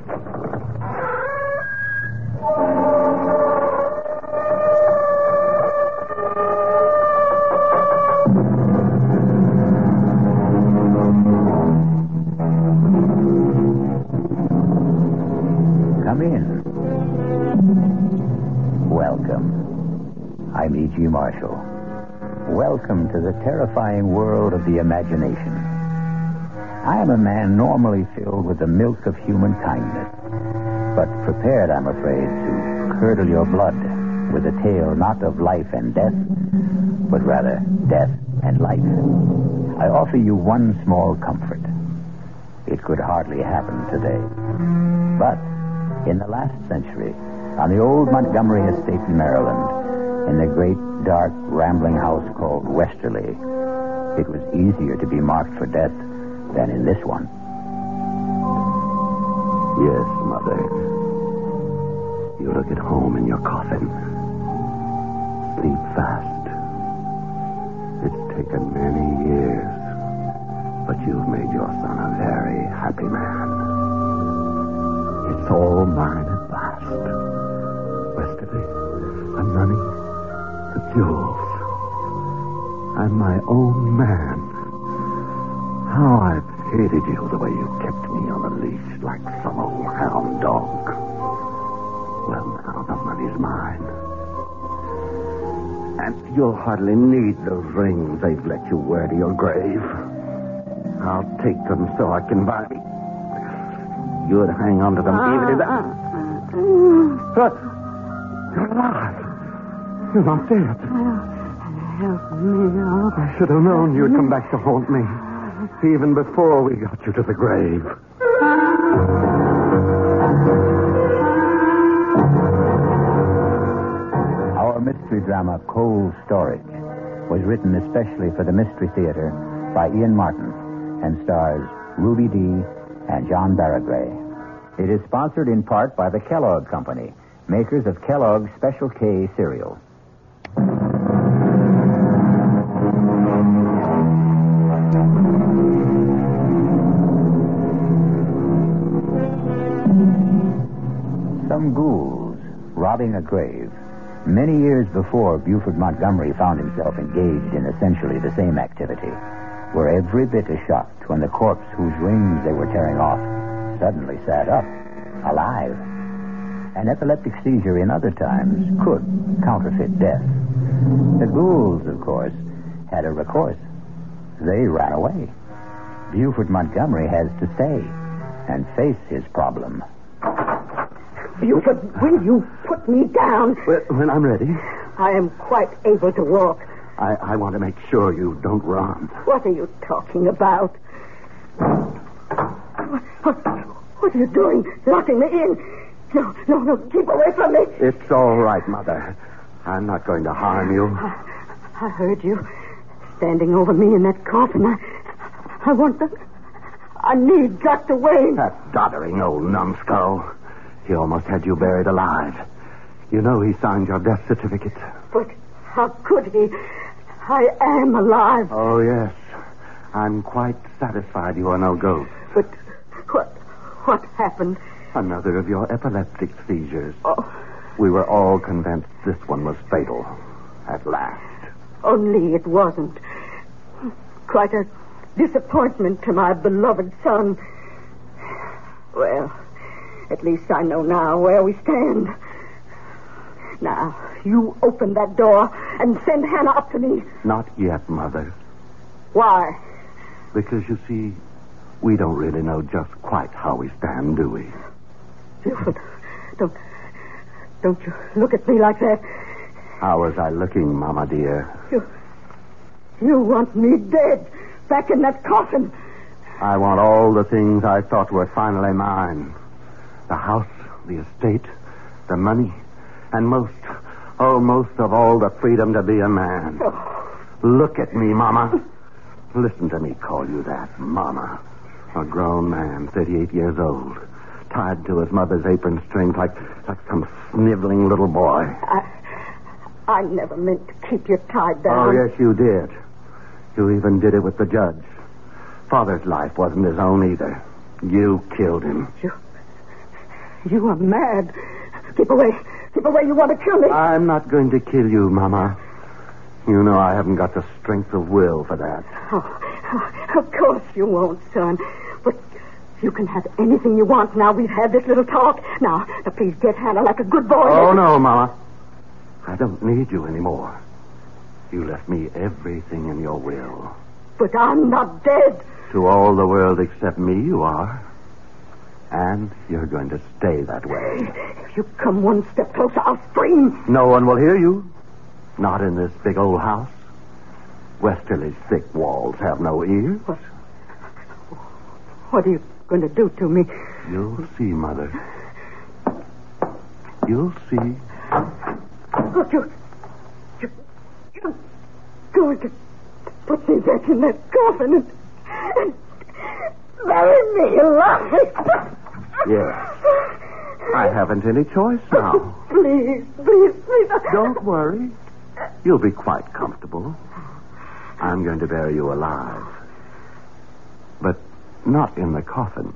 Come in. Welcome. I'm E.G. Marshall. Welcome to the terrifying world of the imagination. I am a man normally filled with the milk of human kindness, but prepared, I'm afraid, to curdle your blood with a tale not of life and death, but rather death and life. I offer you one small comfort. It could hardly happen today. But in the last century, on the old Montgomery estate in Maryland, in the great, dark, rambling house called Westerly, it was easier to be marked for death than in this one. Yes, Mother. You look at home in your coffin. Sleep fast. It's taken many years, but you've made your son a very happy man. It's all mine at last. Westerly, the money, the jewels. I'm my own man. How I've hated you the way you kept me on a leash like some old hound dog. Well, now the money's mine. And you'll hardly need those rings they've let you wear to your grave. I'll take them so I can buy me. You'd hang on to them even if that... But you're alive. You're not dead. Help me out. I should have known you'd come back to haunt me. Even before we got you to the grave. Our mystery drama, Cold Storage, was written especially for the Mystery Theater by Ian Martin and stars Ruby Dee and John Barragray. It is sponsored in part by the Kellogg Company, makers of Kellogg's Special K cereal. Some ghouls robbing a grave. Many years before Buford Montgomery found himself engaged in essentially the same activity, were every bit as shocked when the corpse whose rings they were tearing off suddenly sat up, alive. An epileptic seizure in other times could counterfeit death. The ghouls, of course, had a recourse. They ran away. Buford Montgomery has to stay and face his problem. Buford, will you put me down? When I'm ready. I am quite able to walk. I want to make sure you don't run. What are you talking about? What are you doing? Locking me in? No, keep away from me. It's all right, Mother. I'm not going to harm you. I heard you standing over me in that coffin. I need Dr. Wayne. That doddering old numbskull. He almost had you buried alive. You know he signed your death certificate. But how could he? I am alive. Oh, yes. I'm quite satisfied you are no ghost. But what happened? Another of your epileptic seizures. Oh. We were all convinced this one was fatal. At last. Only it wasn't. Quite a disappointment to my beloved son. Well, at least I know now where we stand. Now, you open that door and send Hannah up to me. Not yet, Mother. Why? Because, you see, we don't really know just quite how we stand, do we? Buford, don't you look at me like that. How was I looking, Mama dear? You want me dead, back in that coffin. I want all the things I thought were finally mine. The house, the estate, the money, and most of all, the freedom to be a man. Oh. Look at me, Mama. Listen to me call you that, Mama. A grown man, 38 years old, tied to his mother's apron strings like some sniveling little boy. I never meant to keep you tied down. Oh, yes, you did. You even did it with the judge. Father's life wasn't his own either. You killed him. You are mad. Keep away. Keep away. You want to kill me. I'm not going to kill you, Mama. You know I haven't got the strength of will for that. Oh, of course you won't, son. But you can have anything you want now we've had this little talk. Now, please get Hannah like a good boy. Oh, no, Mama. I don't need you anymore. You left me everything in your will. But I'm not dead. To all the world except me, you are. And you're going to stay that way. If you come one step closer, I'll scream. No one will hear you. Not in this big old house. Westerly's thick walls have no ears. What are you going to do to me? You'll see, Mother. You'll see. Look, you're going to put me back in that coffin and bury me alive. Yes. I haven't any choice now. Please. Don't worry. You'll be quite comfortable. I'm going to bury you alive. But not in the coffin.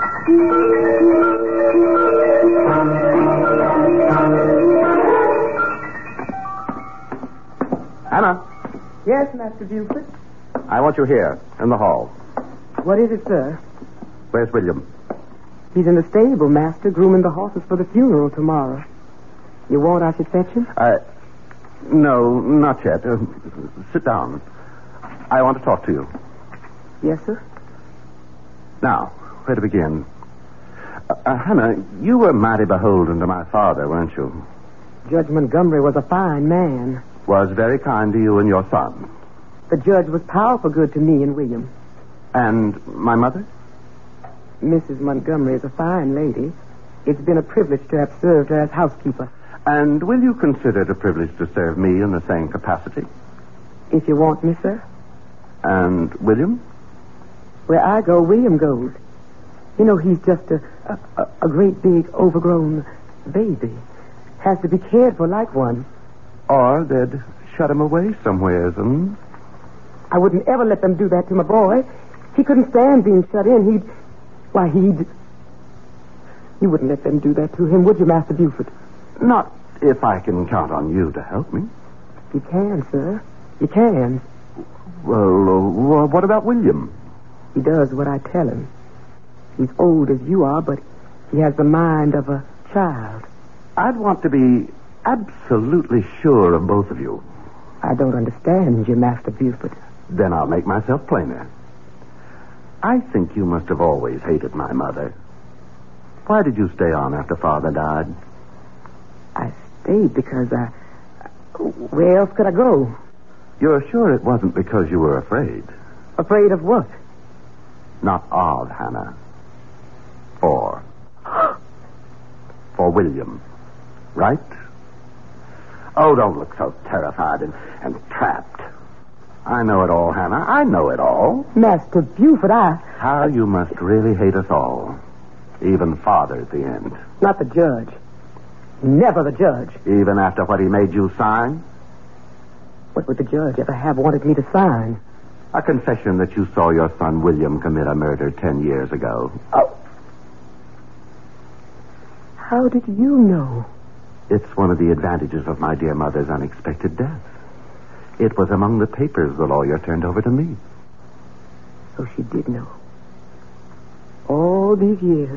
Hannah. Yes, Master Buford. I want you here, in the hall. What is it, sir? Where's William? He's in the stable, Master, grooming the horses for the funeral tomorrow. You want I should fetch him? No, not yet. Sit down. I want to talk to you. Yes, sir. Now, where to begin? Hannah, you were mighty beholden to my father, weren't you? Judge Montgomery was a fine man. Was very kind to you and your son. The judge was powerful good to me and William. And my mother? Mrs. Montgomery is a fine lady. It's been a privilege to have served her as housekeeper. And will you consider it a privilege to serve me in the same capacity? If you want me, sir. And William? Where I go, William goes. You know, he's just a great big overgrown baby. Has to be cared for like one. Or they'd shut him away somewheres, I wouldn't ever let them do that to my boy. He couldn't stand being shut in. You wouldn't let them do that to him, would you, Master Buford? Not if I can count on you to help me. You can, sir. You can. Well, what about William? He does what I tell him. He's old as you are, but he has the mind of a child. I'd want to be absolutely sure of both of you. I don't understand you, Master Buford. Then I'll make myself plainer. I think you must have always hated my mother. Why did you stay on after Father died? I stayed because where else could I go? You're sure it wasn't because you were afraid? Afraid of what? Not of, Hannah. For William. Right? Oh, don't look so terrified and trapped. I know it all, Hannah. I know it all. Master Buford, How you must really hate us all. Even Father at the end. Not the judge. Never the judge. Even after what he made you sign? What would the judge ever have wanted me to sign? A confession that you saw your son William commit a murder 10 years ago. Oh. How did you know? It's one of the advantages of my dear mother's unexpected death. It was among the papers the lawyer turned over to me. So she did know. All these years.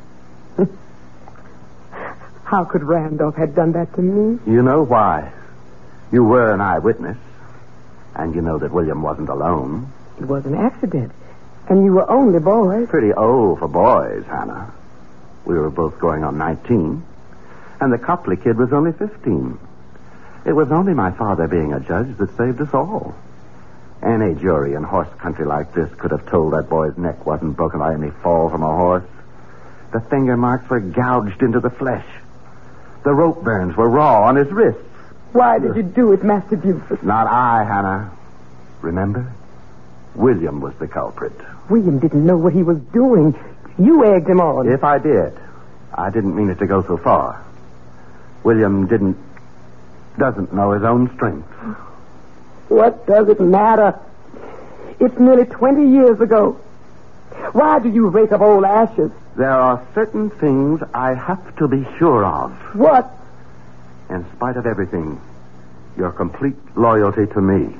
How could Randolph have done that to me? You know why. You were an eyewitness. And you know that William wasn't alone. It was an accident. And you were only boys. Pretty old for boys, Hannah. We were both going on 19. And the Copley kid was only 15. It was only my father being a judge that saved us all. Any jury in horse country like this could have told that boy's neck wasn't broken by any fall from a horse. The finger marks were gouged into the flesh. The rope burns were raw on his wrists. Why did you do it, Master Buford? Not I, Hannah. Remember? William was the culprit. William didn't know what he was doing. You egged him on. If I did, I didn't mean it to go so far. William doesn't know his own strength. What does it matter? It's nearly 20 years ago. Why do you rake up old ashes? There are certain things I have to be sure of. What? In spite of everything, your complete loyalty to me.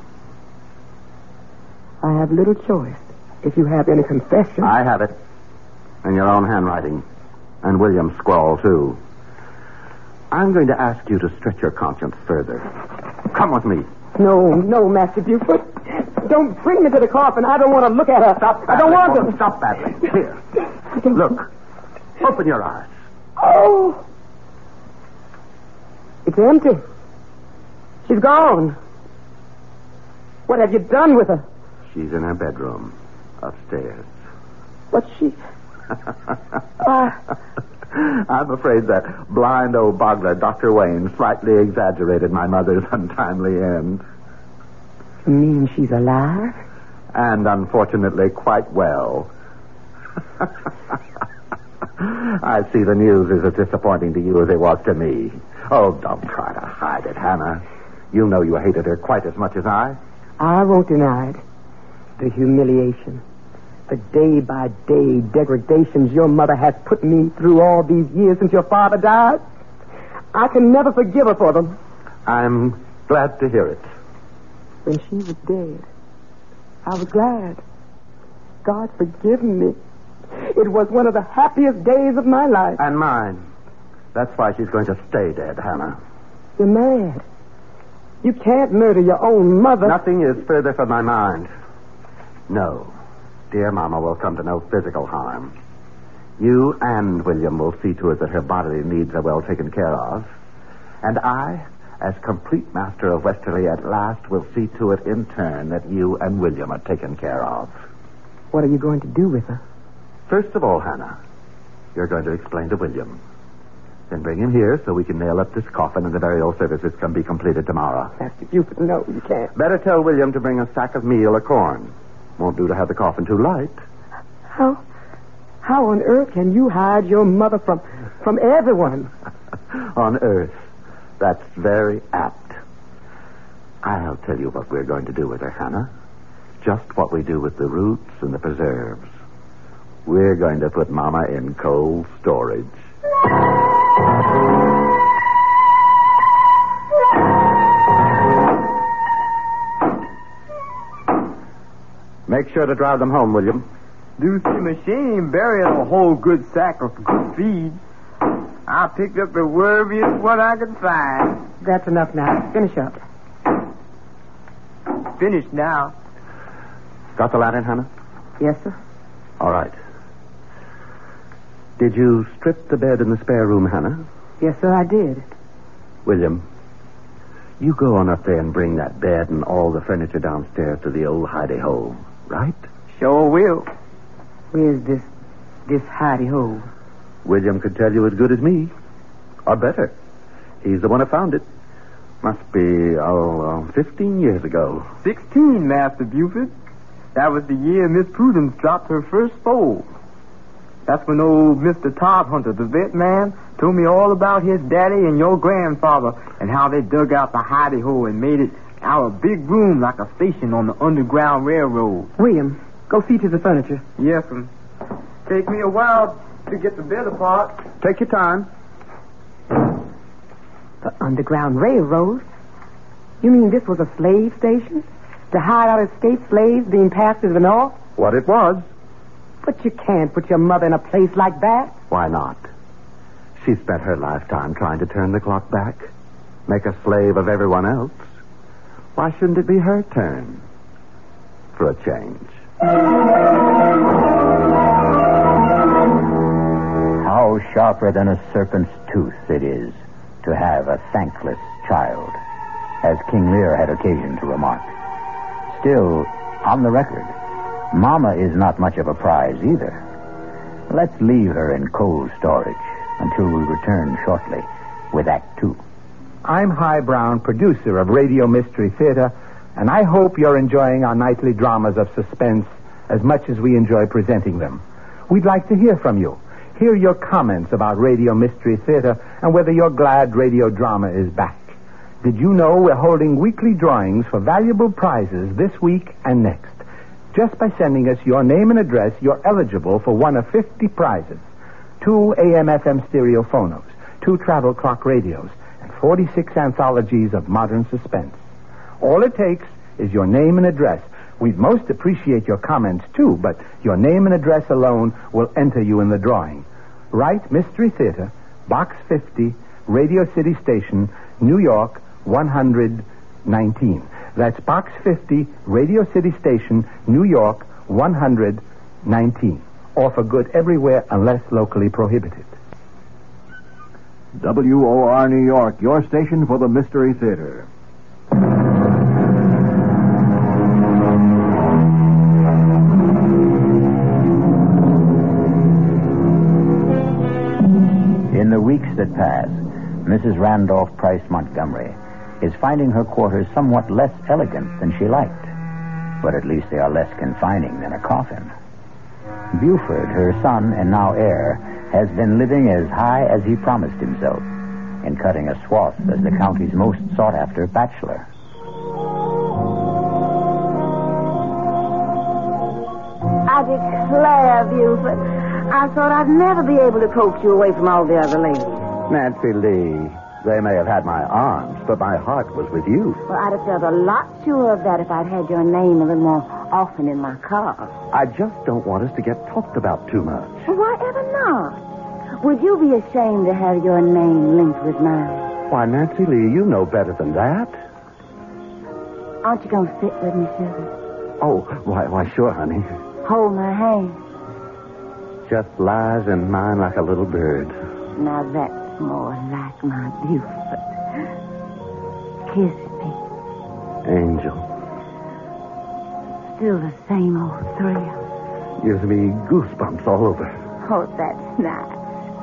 I have little choice. If you have any confession. I have it. In your own handwriting. And William's scrawl, too. I'm going to ask you to stretch your conscience further. Come with me. No, Master Buford. Don't bring me to the coffin. I don't want to look at her. Stop, I don't want to. Stop battling. Here. Look. Open your eyes. Oh. It's empty. She's gone. What have you done with her? She's in her bedroom. Upstairs. What's she? I'm afraid that blind old boggler, Dr. Wayne, slightly exaggerated my mother's untimely end. You mean she's alive? And unfortunately quite well. I see the news is as disappointing to you as it was to me. Oh, don't try to hide it, Hannah. You know you hated her quite as much as I. I won't deny it. The humiliation. The day-by-day degradations your mother has put me through all these years since your father died. I can never forgive her for them. I'm glad to hear it. When she was dead, I was glad. God forgive me. It was one of the happiest days of my life. And mine. That's why she's going to stay dead, Hannah. You're mad. You can't murder your own mother. Nothing is further from my mind. No. Dear Mama will come to no physical harm. You and William will see to it that her bodily needs are well taken care of. And I, as complete master of Westerly at last, will see to it in turn that you and William are taken care of. What are you going to do with her? First of all, Hannah, you're going to explain to William. Then bring him here so we can nail up this coffin and the burial services can be completed tomorrow. Master Buford, no, you can't. Better tell William to bring a sack of meal or corn. Won't do to have the coffin too light. How on earth can you hide your mother from everyone? On earth. That's very apt. I'll tell you what we're going to do with her, Hannah. Just what we do with the roots and the preserves. We're going to put Mama in cold storage. Make sure to drive them home, William. Do see machine burying a whole good sack of good feed. I picked up the wormiest one I could find. That's enough now. Finish up. Finished now. Got the lantern, Hannah? Yes, sir. All right. Did you strip the bed in the spare room, Hannah? Yes, sir, I did. William, you go on up there and bring that bed and all the furniture downstairs to the old hidey-hole, right? Sure will. Where's this hidey-hole? William could tell you as good as me. Or better. He's the one who found it. Must be, 15 years ago. 16, Master Buford. That was the year Miss Prudence dropped her first foal. That's when old Mr. Todd Hunter, the vet man, told me all about his daddy and your grandfather and how they dug out the hidey hole and made it our big room like a station on the Underground Railroad. William, go see to the furniture. Yes, sir. Take me a while to get the bed apart. Take your time. The Underground Railroad? You mean this was a slave station? To hide out escaped slaves being passed to the north? What it was. But you can't put your mother in a place like that. Why not? She spent her lifetime trying to turn the clock back. Make a slave of everyone else. Why shouldn't it be her turn? For a change. How sharper than a serpent's tooth it is to have a thankless child, as King Lear had occasion to remark. Still, on the record, Mama is not much of a prize either. Let's leave her in cold storage until we return shortly with Act 2. I'm High Brown, producer of Radio Mystery Theater, and I hope you're enjoying our nightly dramas of suspense as much as we enjoy presenting them. We'd like to hear from you. Hear your comments about Radio Mystery Theater and whether you're glad radio drama is back. Did you know we're holding weekly drawings for valuable prizes this week and next? Just by sending us your name and address, you're eligible for one of 50 prizes. 2 AM/FM stereo phonos, 2 travel clock radios, and 46 anthologies of modern suspense. All it takes is your name and address. We'd most appreciate your comments, too, but your name and address alone will enter you in the drawing. Write Mystery Theater, Box 50, Radio City Station, New York, 119. That's Box 50, Radio City Station, New York, 119. Or for good everywhere unless locally prohibited. WOR New York, your station for the Mystery Theater. In the weeks that pass, Mrs. Randolph Price Montgomery is finding her quarters somewhat less elegant than she liked. But at least they are less confining than a coffin. Buford, her son and now heir, has been living as high as he promised himself, in cutting a swath as the county's most sought-after bachelor. I declare, Buford, I thought I'd never be able to coax you away from all the other ladies. Nancy Lee, they may have had my arms, but my heart was with you. Well, I'd have felt a lot sure of that if I'd had your name a little more often in my car. I just don't want us to get talked about too much. Well, why ever not? Would you be ashamed to have your name linked with mine? Why, Nancy Lee, you know better than that. Aren't you going to sit with me, sugar? Oh, why, sure, honey. Hold my hand. Just lies in mine like a little bird. Now that's more like my Buford. Kiss me. Angel. Still the same old thrill. Gives me goosebumps all over. Oh, that's nice.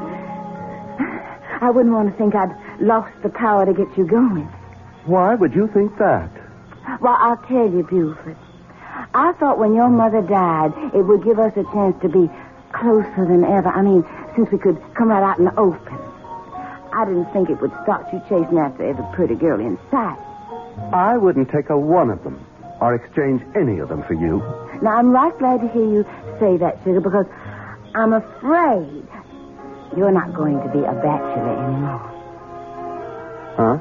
I wouldn't want to think I'd lost the power to get you going. Why would you think that? Well, I'll tell you, Buford. I thought when your mother died, it would give us a chance to be closer than ever. I mean, since we could come right out in the open. I didn't think it would start you chasing after every pretty girl in sight. I wouldn't take a one of them or exchange any of them for you. Now, I'm right glad to hear you say that, sugar, because I'm afraid you're not going to be a bachelor anymore. Huh?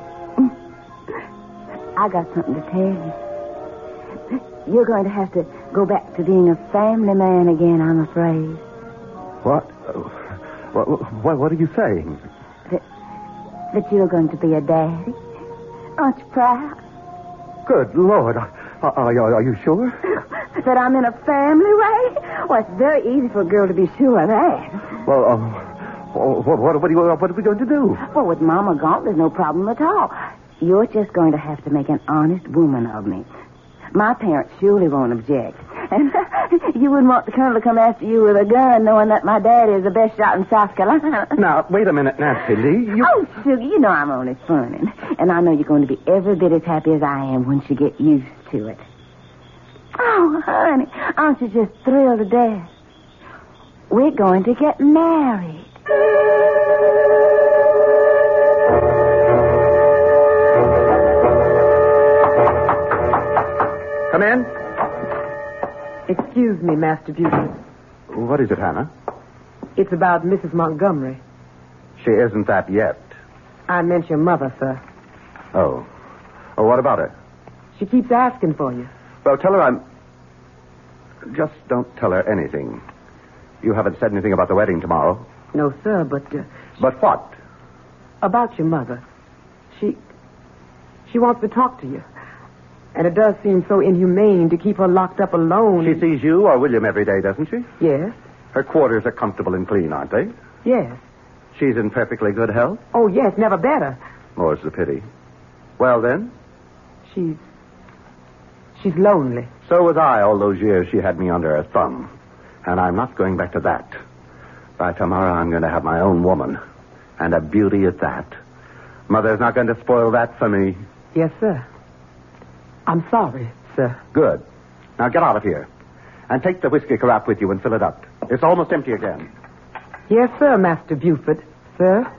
I got something to tell you. You're going to have to go back to being a family man again, I'm afraid. What? What are you saying? That you're going to be a daddy. Aren't you proud? Good Lord. Are you sure? That I'm in a family way? Well, it's very easy for a girl to be sure of that. Well, what are we going to do? Well, with Mama gone, there's no problem at all. You're just going to have to make an honest woman of me. My parents surely won't object. And you wouldn't want the colonel to come after you with a gun, knowing that my daddy is the best shot in South Carolina. Now, wait a minute, Nancy Lee. Oh, sugar, you know I'm only funning. And I know you're going to be every bit as happy as I am once you get used to it. Oh, honey, aren't you just thrilled to death? We're going to get married. Come in. Excuse me, Master Buford. What is it, Hannah? It's about Mrs. Montgomery. She isn't that yet. I meant your mother, sir. Oh, what about her? She keeps asking for you. Well, tell her I'm... Just don't tell her anything. You haven't said anything about the wedding tomorrow. No, sir, but... But what? About your mother. She wants to talk to you. And it does seem so inhumane to keep her locked up alone. She sees you or William every day, doesn't she? Yes. Her quarters are comfortable and clean, aren't they? Yes. She's in perfectly good health? Oh, yes, never better. More's the pity. Well, then? She's lonely. So was I all those years she had me under her thumb. And I'm not going back to that. By tomorrow, I'm going to have my own woman. And a beauty at that. Mother's not going to spoil that for me. Yes, sir. I'm sorry, sir. Good. Now get out of here. And take the whiskey carafe with you and fill it up. It's almost empty again. Yes, sir, Master Buford. Sir?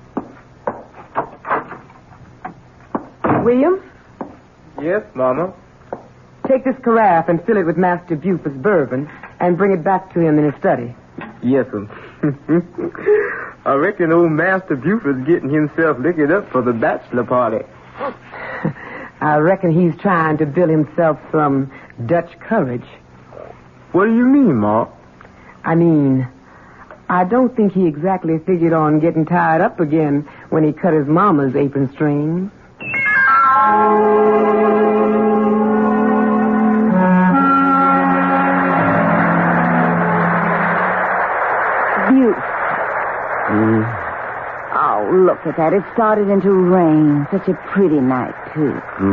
William? Yes, Mama. Take this carafe and fill it with Master Buford's bourbon and bring it back to him in his study. Yes, sir. I reckon old Master Buford's getting himself liquored up for the bachelor party. I reckon he's trying to build himself some Dutch courage. What do you mean, Ma? I mean, I don't think he exactly figured on getting tied up again when he cut his mama's apron string. Oh, look at that. It started into rain. Such a pretty night, too.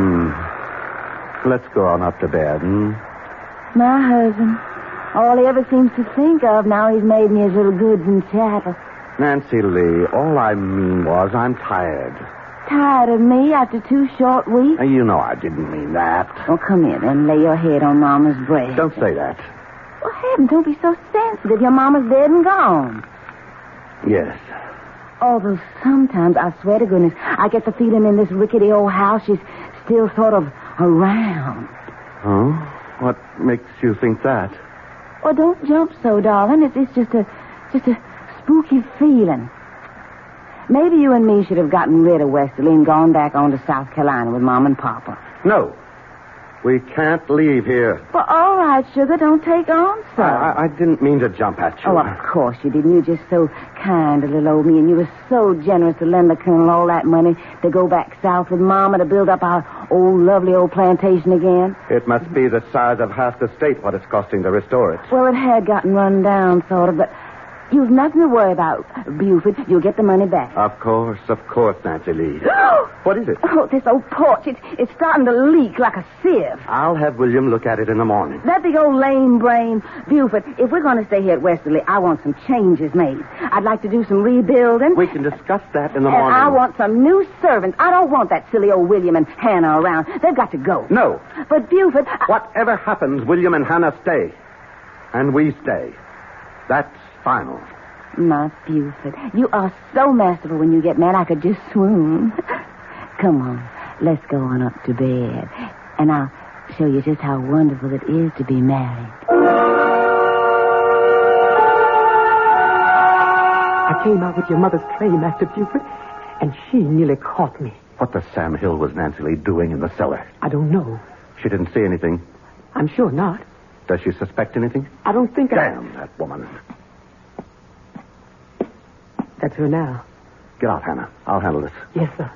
Let's go on up to bed, My husband. All he ever seems to think of now he's made me his little goods and chattels. Nancy Lee, all I mean was I'm tired. Tired of me after 2 short weeks? You know I didn't mean that. Well, come here and lay your head on Mama's breast. Don't say that. Well, heavens, don't be so sensitive. Your Mama's dead and gone. Yes. Although sometimes, I swear to goodness, I get the feeling in this rickety old house she's still sort of around. Huh? What makes you think that? Well, don't jump so, darling. It's just a spooky feeling. Maybe you and me should have gotten rid of Westerly and gone back on to South Carolina with Mom and Papa. No. We can't leave here. Well, all right, sugar. Don't take on so. I didn't mean to jump at you. Oh, of course you didn't. You were just so kind to little old me, and you were so generous to lend the Colonel all that money to go back south with Mama to build up our old, lovely old plantation again. It must be the size of half the state what it's costing to restore it. Well, it had gotten run down, sort of, but you've nothing to worry about, Buford. You'll get the money back. Of course, Nancy Lee. What is it? Oh, this old porch. It's starting to leak like a sieve. I'll have William look at it in the morning. That big old lame brain. Buford, if we're going to stay here at Westerly, I want some changes made. I'd like to do some rebuilding. We can discuss that in the and morning. I want some new servants. I don't want that silly old William and Hannah around. They've got to go. No. But, Buford... Whatever happens, William and Hannah stay. And we stay. That's final. My Buford, you are so masterful when you get mad I could just swoon. Come on, let's go on up to bed, and I'll show you just how wonderful it is to be married. I came out with your mother's tray, Master Buford, and she nearly caught me. What the Sam Hill was Nancy Lee doing in the cellar? I don't know. She didn't see anything. I'm sure not. Does she suspect anything? I don't think Damn that woman. That's her now. Get out, Hannah. I'll handle this. Yes, sir.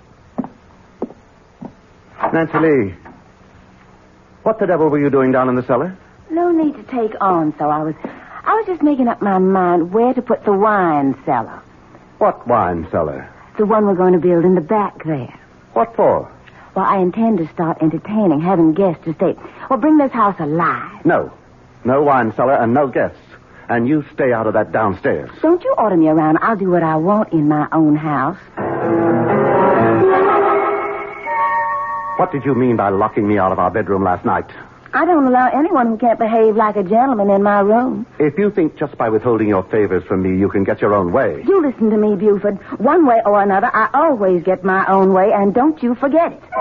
Nancy Lee, what the devil were you doing down in the cellar? No need to take on, so I was just making up my mind where to put the wine cellar. What wine cellar? The one we're going to build in the back there. What for? Well, I intend to start entertaining, having guests to stay. Well, bring this house alive. No. No wine cellar and no guests. And you stay out of that downstairs. Don't you order me around. I'll do what I want in my own house. What did you mean by locking me out of our bedroom last night? I don't allow anyone who can't behave like a gentleman in my room. If you think just by withholding your favors from me you can get your own way... You listen to me, Buford. One way or another, I always get my own way, and don't you forget it.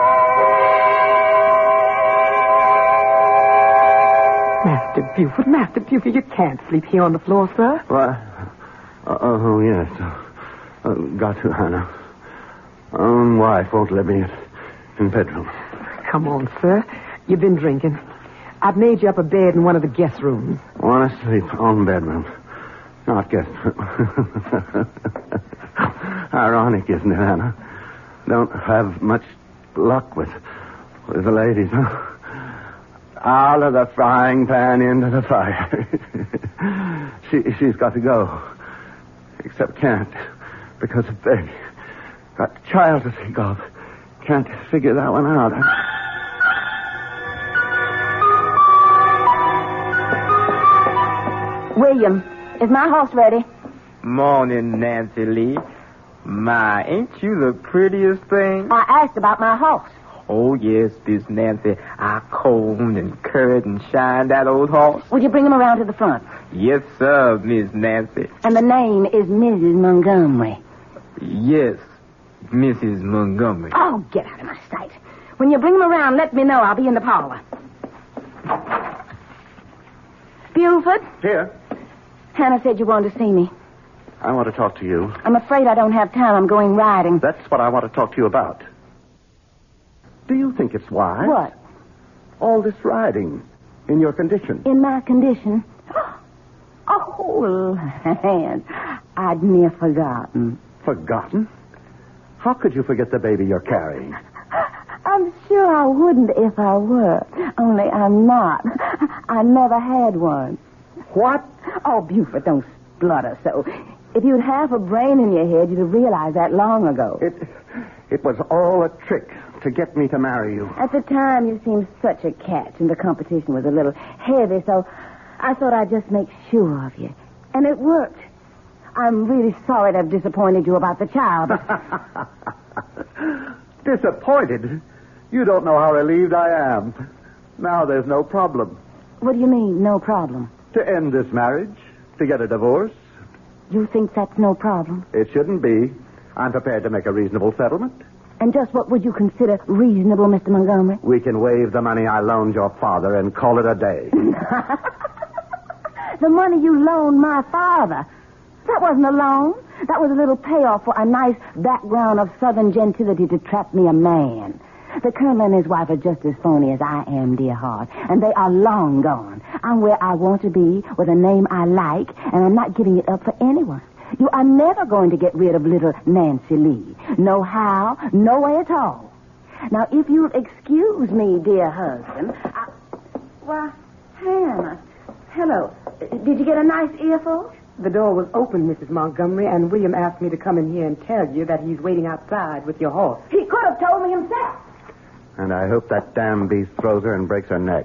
Master Buford, you can't sleep here on the floor, sir. What? Oh, yes. Got to, Hannah. Own wife won't let me in bedroom. Come on, sir. You've been drinking. I've made you up a bed in one of the guest rooms. Want to sleep on bedroom. Not guest room. Ironic, isn't it, Hannah? Don't have much luck with the ladies, huh? Out of the frying pan into the fire. She's got to go. Except can't. Because of baby. Got a child to think of. Can't figure that one out. William, is my horse ready? Morning, Nancy Lee. My, ain't you the prettiest thing? I asked about my horse. Oh, yes, Miss Nancy. I combed and curried and shined that old horse. Would you bring him around to the front? Yes, sir, Miss Nancy. And the name is Mrs. Montgomery. Yes, Mrs. Montgomery. Oh, get out of my sight. When you bring him around, let me know. I'll be in the parlor. Buford? Here. Hannah said you wanted to see me. I want to talk to you. I'm afraid I don't have time. I'm going riding. That's what I want to talk to you about. Do you think it's wise? What? All this riding in your condition. In my condition? Oh, land. I'd near forgotten. Forgotten? How could you forget the baby you're carrying? I'm sure I wouldn't if I were. Only I'm not. I never had one. What? Oh, Buford, don't splutter so. If you'd half a brain in your head, you'd have realized that long ago. It was all a trick to get me to marry you. At the time, you seemed such a catch, and the competition was a little heavy, so I thought I'd just make sure of you. And it worked. I'm really sorry to have disappointed you about the child. Disappointed? You don't know how relieved I am. Now there's no problem. What do you mean, no problem? To end this marriage, to get a divorce. You think that's no problem? It shouldn't be. I'm prepared to make a reasonable settlement. And just what would you consider reasonable, Mr. Montgomery? We can waive the money I loaned your father and call it a day. The money you loaned my father. That wasn't a loan. That was a little payoff for a nice background of Southern gentility to trap me a man. The Colonel and his wife are just as phony as I am, dear heart. And they are long gone. I'm where I want to be, with a name I like, and I'm not giving it up for anyone. You are never going to get rid of little Nancy Lee. No how, no way at all. Now, if you'll excuse me, dear husband, Why, Hannah. Hello. Did you get a nice earful? The door was open, Mrs. Montgomery, and William asked me to come in here and tell you that he's waiting outside with your horse. He could have told me himself. And I hope that damn beast throws her and breaks her neck.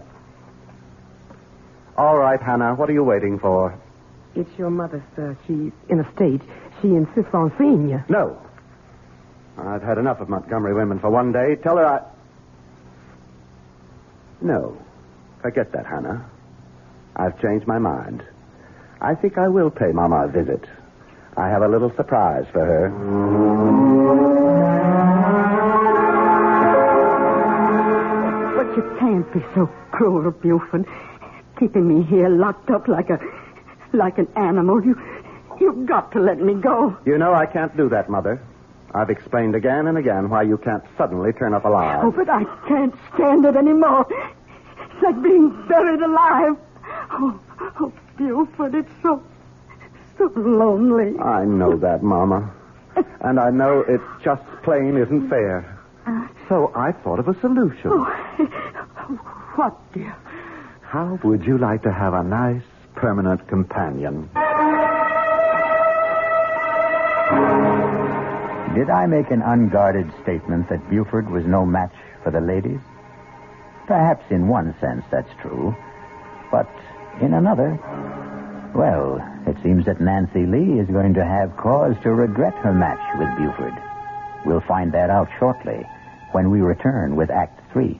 All right, Hannah, what are you waiting for? It's your mother, sir. She's in a state. She insists on seeing you. No. I've had enough of Montgomery women for one day. Tell her No. Forget that, Hannah. I've changed my mind. I think I will pay Mama a visit. I have a little surprise for her. But you can't be so cruel, Buford. Keeping me here locked up like an animal. You've got to let me go. You know I can't do that, Mother. I've explained again and again why you can't suddenly turn up alive. Oh, but I can't stand it anymore. It's like being buried alive. Oh, Buford, it's so lonely. I know that, Mama. And I know it just plain isn't fair. So I thought of a solution. What, dear? How would you like to have a nice, permanent companion? Did I make an unguarded statement that Buford was no match for the ladies? Perhaps in one sense that's true. But in another, well, it seems that Nancy Lee is going to have cause to regret her match with Buford. We'll find that out shortly when we return with Act 3.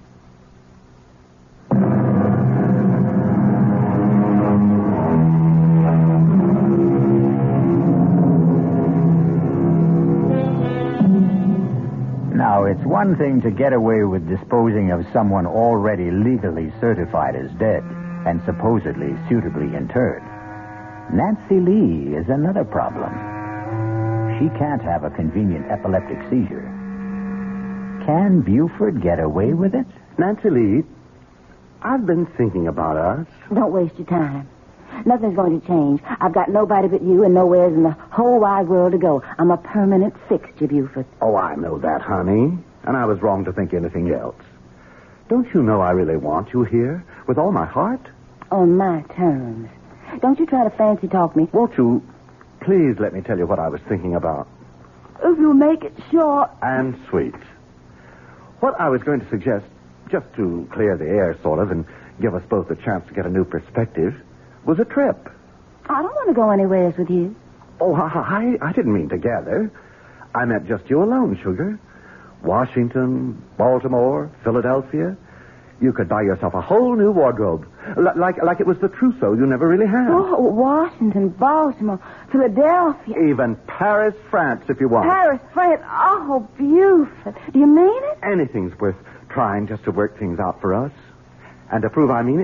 Now, it's one thing to get away with disposing of someone already legally certified as dead and supposedly suitably interred. Nancy Lee is another problem. She can't have a convenient epileptic seizure. Can Buford get away with it? Nancy Lee, I've been thinking about us. Don't waste your time. Nothing's going to change. I've got nobody but you and nowheres in the whole wide world to go. I'm a permanent fixture, Buford. Oh, I know that, honey. And I was wrong to think anything else. Don't you know I really want you here with all my heart? On my terms. Don't you try to fancy talk me. Won't you please let me tell you what I was thinking about? If you make it short. And sweet. What I was going to suggest, just to clear the air, sort of, and give us both a chance to get a new perspective, was a trip. I don't want to go anywhere with you. Oh, I didn't mean together. I meant just you alone, sugar. Washington, Baltimore, Philadelphia. You could buy yourself a whole new wardrobe. Like it was the trousseau you never really had. Oh, Washington, Baltimore, Philadelphia. Even Paris, France, if you want. Paris, France. Oh, Buford. Do you mean it? Anything's worth trying just to work things out for us. And to prove I mean it,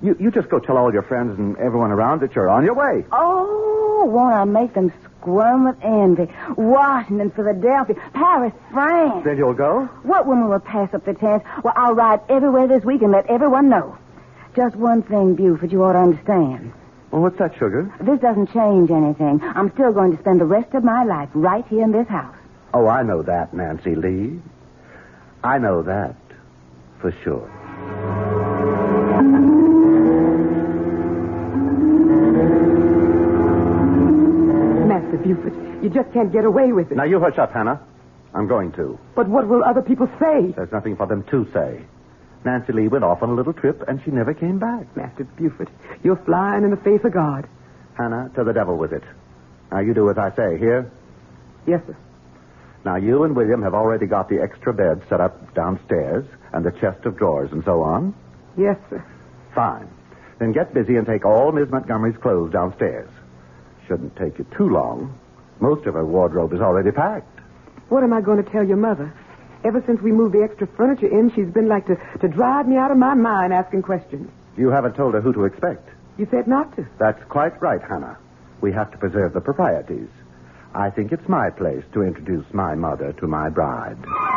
You just go tell all your friends and everyone around that you're on your way. Oh, won't I make them squirm with envy? Washington, Philadelphia, Paris, France. Then you'll go? What woman will pass up the chance? Well, I'll ride everywhere this week and let everyone know. Just one thing, Buford, you ought to understand. Well, what's that, sugar? This doesn't change anything. I'm still going to spend the rest of my life right here in this house. Oh, I know that, Nancy Lee. I know that for sure. Master Buford, you just can't get away with it. Now, you hush up, Hannah. I'm going to. But what will other people say? There's nothing for them to say. Nancy Lee went off on a little trip, and she never came back. Master Buford, you're flying in the face of God. Hannah, to the devil with it. Now, you do as I say, here? Yes, sir. Now, you and William have already got the extra bed set up downstairs, and the chest of drawers and so on. Yes, sir. Fine. Then get busy and take all Miss Montgomery's clothes downstairs. Shouldn't take you too long. Most of her wardrobe is already packed. What am I going to tell your mother? Ever since we moved the extra furniture in, she's been like to drive me out of my mind asking questions. You haven't told her who to expect. You said not to. That's quite right, Hannah. We have to preserve the proprieties. I think it's my place to introduce my mother to my bride.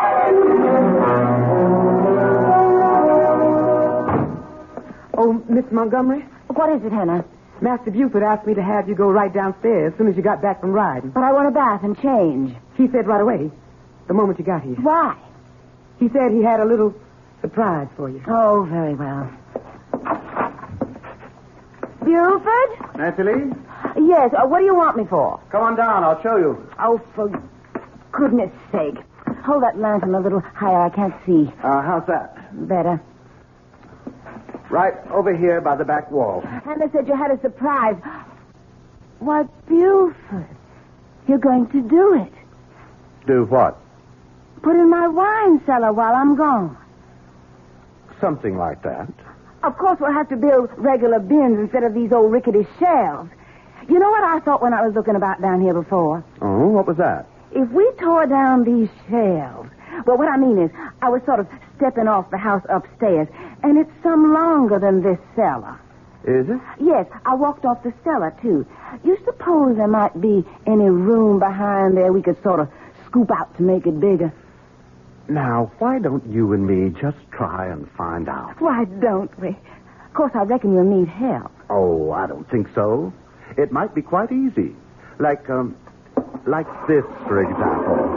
Oh, Miss Montgomery? What is it, Hannah? Master Buford asked me to have you go right downstairs as soon as you got back from riding. But I want a bath and change. He said right away, the moment you got here. Why? He said he had a little surprise for you. Oh, very well. Buford? Nancy Lee? Yes, what do you want me for? Come on down. I'll show you. Oh, for goodness sake. Hold that lantern a little higher. I can't see. How's that? Better. Right over here by the back wall. Hannah said you had a surprise. Why, Buford, you're going to do it. Do what? Put in my wine cellar while I'm gone. Something like that. Of course, we'll have to build regular bins instead of these old rickety shelves. You know what I thought when I was looking about down here before? Oh, what was that? If we tore down these shelves, well, what I mean is, I was sort of stepping off the house upstairs, and it's some longer than this cellar. Is it? Yes, I walked off the cellar, too. You suppose there might be any room behind there we could sort of scoop out to make it bigger? Now, why don't you and me just try and find out? Why don't we? Of course, I reckon you'll need help. Oh, I don't think so. It might be quite easy. Like this, for example.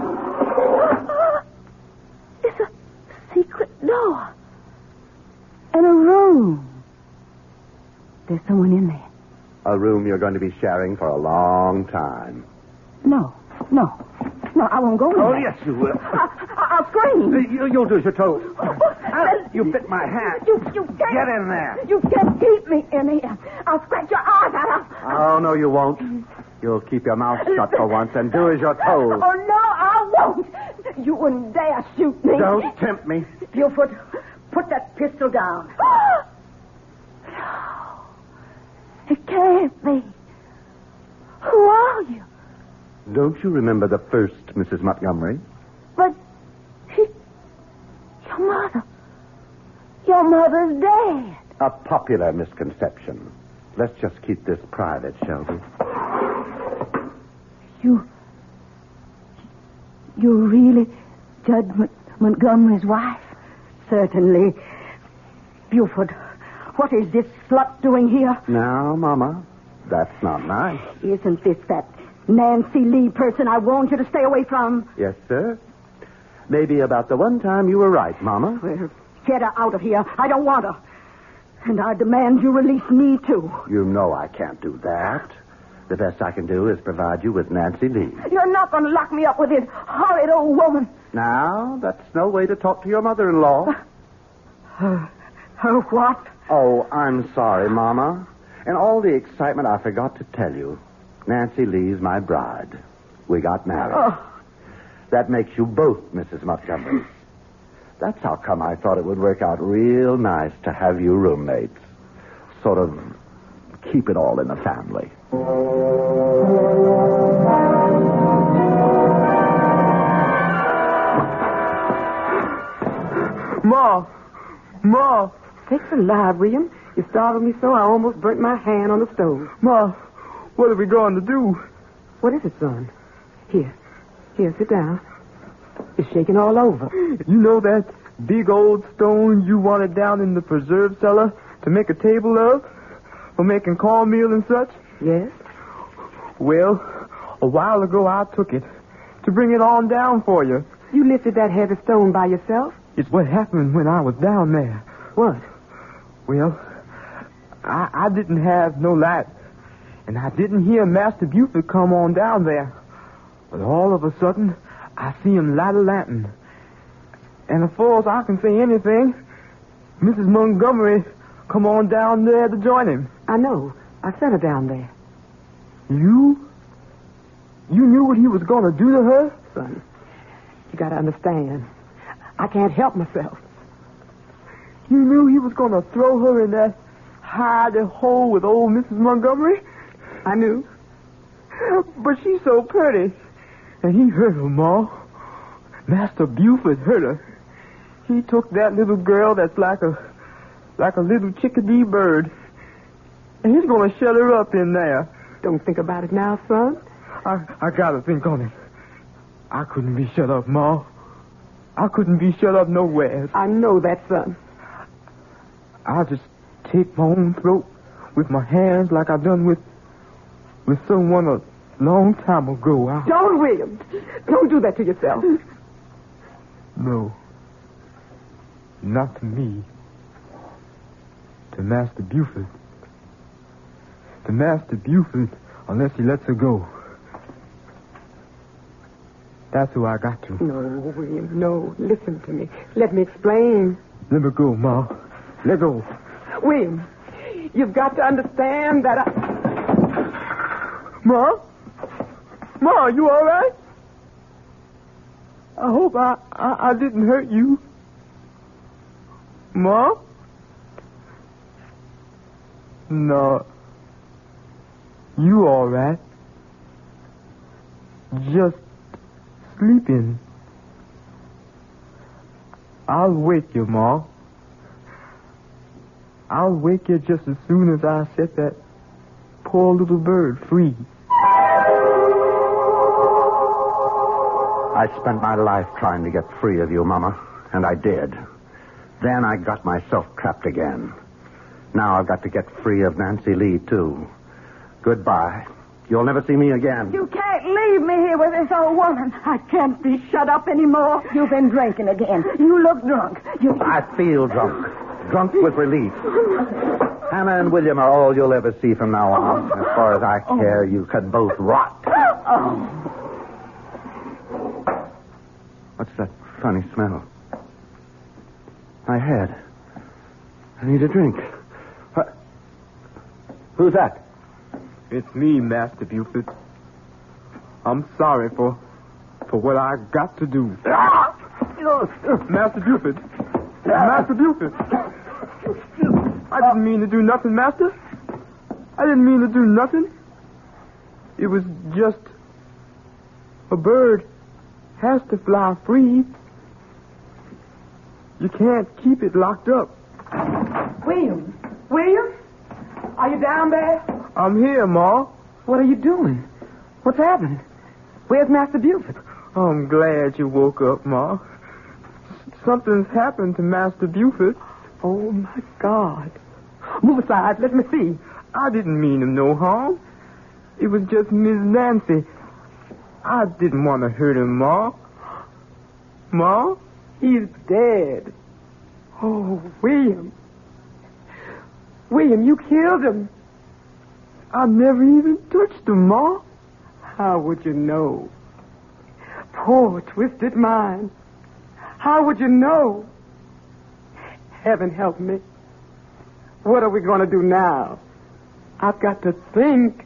It's a secret door. And a room. There's someone in there. A room you're going to be sharing for a long time. No, I won't go in Oh, there. yes, you will. I'll scream. You'll do as you're told. You bit my hand. You can't. Get in there. You can't keep me in here. I'll scratch your eyes out. Oh, no, you won't. You'll keep your mouth shut for once and do as you're told. Oh, no, I won't. You wouldn't dare shoot me. Don't tempt me. Buford, put that pistol down. No. It can't be. Who are you? Don't you remember the first Mrs. Montgomery? But your mother. Your mother's dead. A popular misconception. Let's just keep this private, shall we? You're really Judge Montgomery's wife? Certainly. Buford, what is this slut doing here? Now, Mama, that's not nice. Isn't this that Nancy Lee person I warned you to stay away from? Yes, sir. Maybe about the one time you were right, Mama. Well, get her out of here. I don't want her. And I demand you release me, too. You know I can't do that. The best I can do is provide you with Nancy Lee. You're not going to lock me up with this horrid old woman. Now, that's no way to talk to your mother-in-law. Her what? Oh, I'm sorry, Mama. In all the excitement, I forgot to tell you. Nancy Lee's my bride. We got married. Oh. That makes you both Mrs. Montgomery. That's how come I thought it would work out real nice to have you roommates. Sort of keep it all in the family. Ma! Sakes alive, William. You startled me so I almost burnt my hand on the stove. Ma, what are we going to do? What is it, son? Here, sit down. It's shaking all over. You know that big old stone you wanted down in the preserve cellar to make a table of? For making cornmeal and such? Yes? Well, a while ago I took it to bring it on down for you. You lifted that heavy stone by yourself? It's what happened when I was down there. What? Well, I didn't have no light, and I didn't hear Master Buford come on down there. But all of a sudden, I see him light a lantern. And as far as I can say anything, Mrs. Montgomery come on down there to join him. I know. I sent her down there. You? You knew what he was going to do to her? Son, you got to understand. I can't help myself. You knew he was going to throw her in that hidey hole with old Mrs. Montgomery? I knew. But she's so pretty. And he hurt her, Ma. Master Buford hurt her. He took that little girl that's like a little chickadee bird. And he's going to shut her up in there. Don't think about it now, son. I got to think on it. I couldn't be shut up, Ma. I couldn't be shut up nowhere. I know that, son. I'll just take my own throat with my hands like I done with someone a long time ago. Don't, William. Don't do that to yourself. No. Not to me. To Master Buford. To Master Buford, unless he lets her go. That's who I got to. No, William, no. Listen to me. Let me explain. Let me go, Ma. Let go. William, you've got to understand that Ma? Ma, you all right? I hope I didn't hurt you. Ma? No. You all right? Just sleeping. I'll wake you, Ma. I'll wake you just as soon as I set that poor little bird free. I spent my life trying to get free of you, Mama, and I did. Then I got myself trapped again. Now I've got to get free of Nancy Lee, too. Goodbye. You'll never see me again. You can't leave me here with this old woman. I can't be shut up anymore. You've been drinking again. You look drunk. I feel drunk. Drunk with relief. Hannah and William are all you'll ever see from now on. As far as I care, you could both rot. What's that funny smell? My head. I need a drink. What? Who's that? It's me, Master Buford. I'm sorry for what I got to do. Master Buford. Master Buford. I didn't mean to do nothing, Master. I didn't mean to do nothing. It was just a bird has to fly free. You can't keep it locked up. William? William? Are you down there? I'm here, Ma. What are you doing? What's happened? Where's Master Buford? I'm glad you woke up, Ma. Something's happened to Master Buford. Oh, my God. Move aside. Let me see. I didn't mean him no harm. It was just Miss Nancy. I didn't want to hurt him, Ma. Ma? He's dead. Oh, William. William, you killed him. I never even touched him, Ma. How would you know? Poor twisted mind. How would you know? Heaven help me. What are we going to do now? I've got to think.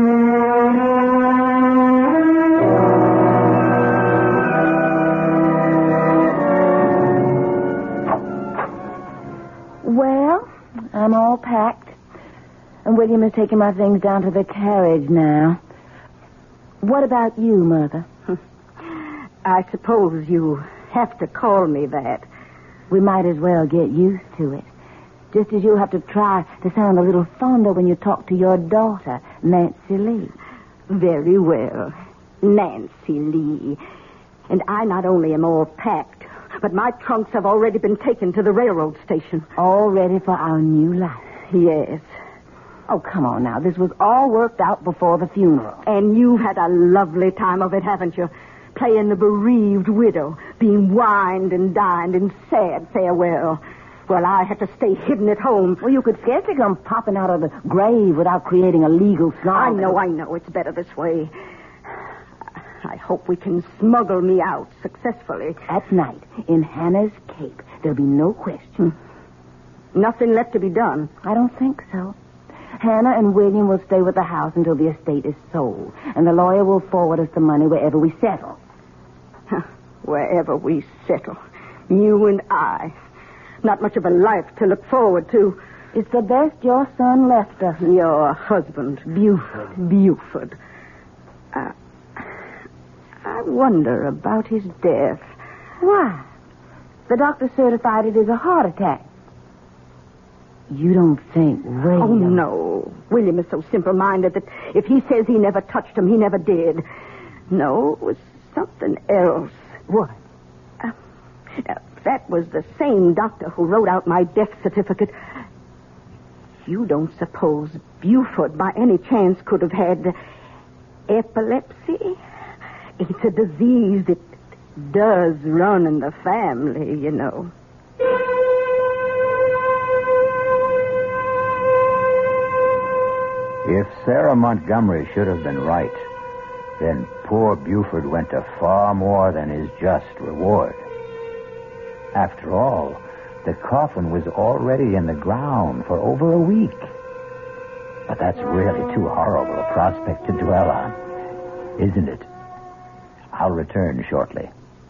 Well, I'm all packed. And William is taking my things down to the carriage now. What about you, Mother? I suppose you have to call me that. We might as well get used to it. Just as you'll have to try to sound a little fonder when you talk to your daughter, Nancy Lee. Very well. Nancy Lee. And I not only am all packed, but my trunks have already been taken to the railroad station. All ready for our new life. Yes. Oh, come on now. This was all worked out before the funeral. And you've had a lovely time of it, haven't you? Playing the bereaved widow, being wined and dined in sad farewell. Well, I had to stay hidden at home. Well, you could scarcely come popping out of the grave without creating a legal snarl. I know. It's better this way. I hope we can smuggle me out successfully. At night, in Hannah's cape, there'll be no question. Nothing left to be done. I don't think so. Hannah and William will stay with the house until the estate is sold, and the lawyer will forward us the money wherever we settle. Wherever we settle. You and I. Not much of a life to look forward to. It's the best your son left us. Your husband. Buford. I wonder about his death. Why? The doctor certified it as a heart attack. You don't think William... Oh, no. William is so simple-minded that if he says he never touched him, he never did. No, it was something else. What? That was the same doctor who wrote out my death certificate. You don't suppose Buford, by any chance, could have had epilepsy? It's a disease that does run in the family, you know. If Sarah Montgomery should have been right, then poor Buford went to far more than his just reward. After all, the coffin was already in the ground for over a week. But that's really too horrible a prospect to dwell on, isn't it? I'll return shortly.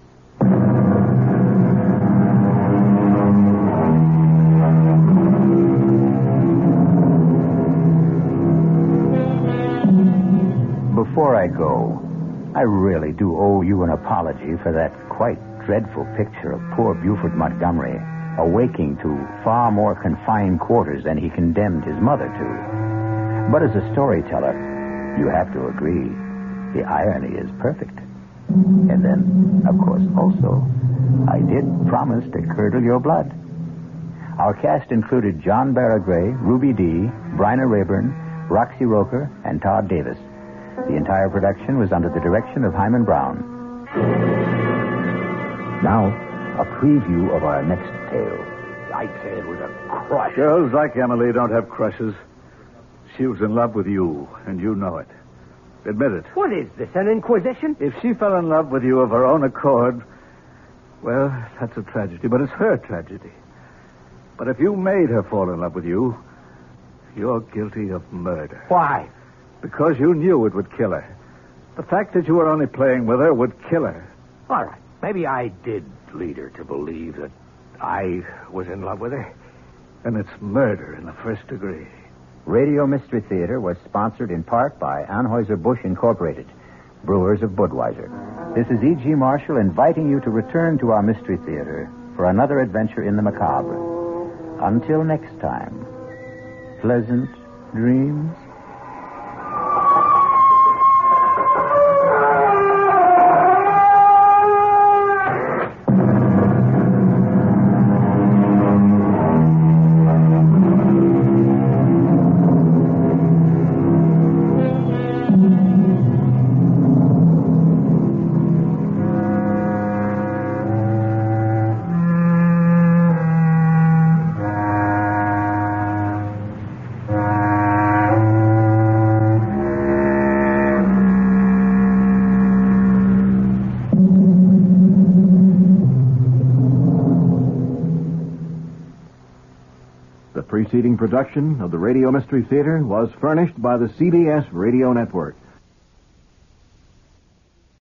Before I go, I really do owe you an apology for that quite dreadful picture of poor Buford Montgomery awaking to far more confined quarters than he condemned his mother to. But as a storyteller, you have to agree, the irony is perfect. And then, of course, also, I did promise to curdle your blood. Our cast included John Barragray, Ruby Dee, Bryna Rayburn, Roxy Roker, and Todd Davis. The entire production was under the direction of Hyman Brown. Now, a preview of our next tale. I'd say it was a crush. Girls like Emily don't have crushes. She was in love with you, and you know it. Admit it. What is this, an inquisition? If she fell in love with you of her own accord, well, that's a tragedy, but it's her tragedy. But if you made her fall in love with you, you're guilty of murder. Why? Because you knew it would kill her. The fact that you were only playing with her would kill her. All right. Maybe I did lead her to believe that I was in love with her. And it's murder in the first degree. Radio Mystery Theater was sponsored in part by Anheuser-Busch Incorporated, brewers of Budweiser. This is E.G. Marshall inviting you to return to our Mystery Theater for another adventure in the macabre. Until next time, pleasant dreams. The preceding production of the Radio Mystery Theater was furnished by the CBS Radio Network.